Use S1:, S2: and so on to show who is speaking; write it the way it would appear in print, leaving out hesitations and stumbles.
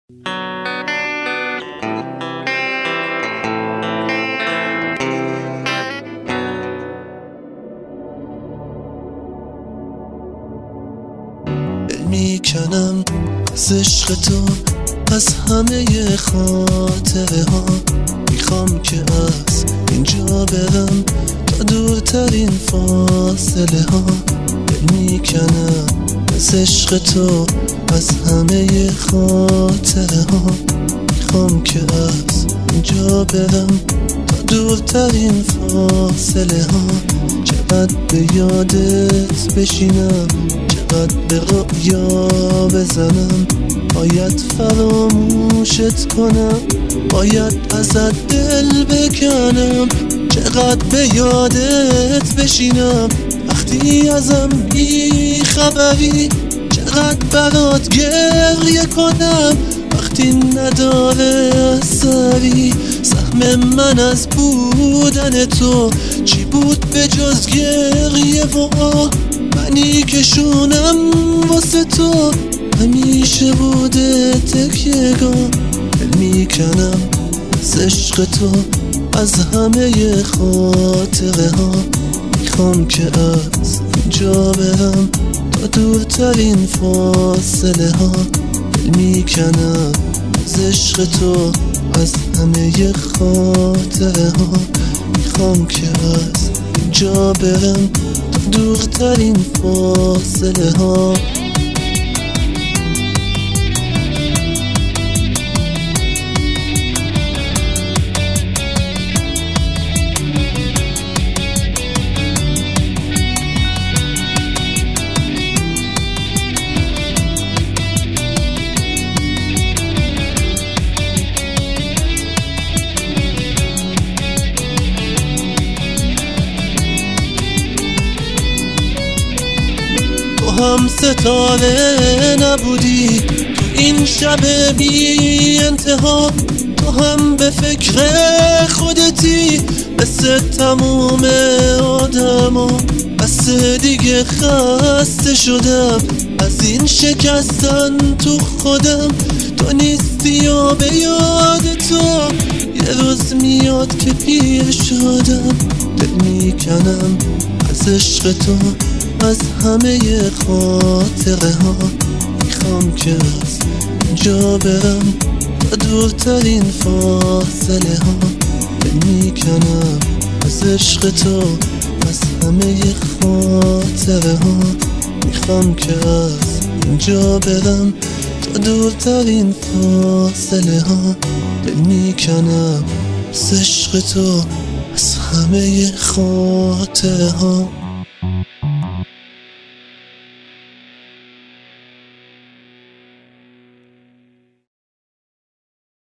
S1: میکنم از عشق تو، از همه خاطره ها. میخوام که از اینجا برم تا دورترین فاصله ها. میکنم از عشق تو، از همه خاطره ها. میخوام که از اینجا برم تا دورترین فاصله ها. چقدر به یادت بشینم، چقدر به رؤیا بزنم. باید فراموشت کنم، باید ازت دل بکنم. چقدر به یادت بشینم وقتی ازم بی خبری. چقدر برات گریه کنم وقتی نداره اثری. سهم من از بودن تو چی بود به جز گریه و آه؟ منی که شونم واسه تو همیشه بوده تکیه‌گاه. دل میکنم از عشق تو، از همه خاطره ها. میخوام که از اینجا برم تا دورترین فاصله ها. دل میکنم از عشق تو، از همه خاطره ها. میخوام که از اینجا برم تا دورترین فاصله ها. هم ستاره نبودی تو این شب بی انتها. تو هم به فکر خودتی مثل تموم آدما. بس دیگه خسته شدم از این شکستن تو خودم. تو نیستی و به یاد تو یه روز میاد که پیر شدم. دل میکنم از عشق تو، از همه خاطره ها. میخوام که از اینجا برم تا دورترین فاصله ها. دل میکنم از عشق تو، از همه خاطره ها. میخوام که از اینجا برم تا دورترین فاصله ها. دل میکنم از عشق تو، از همه خاطره ها.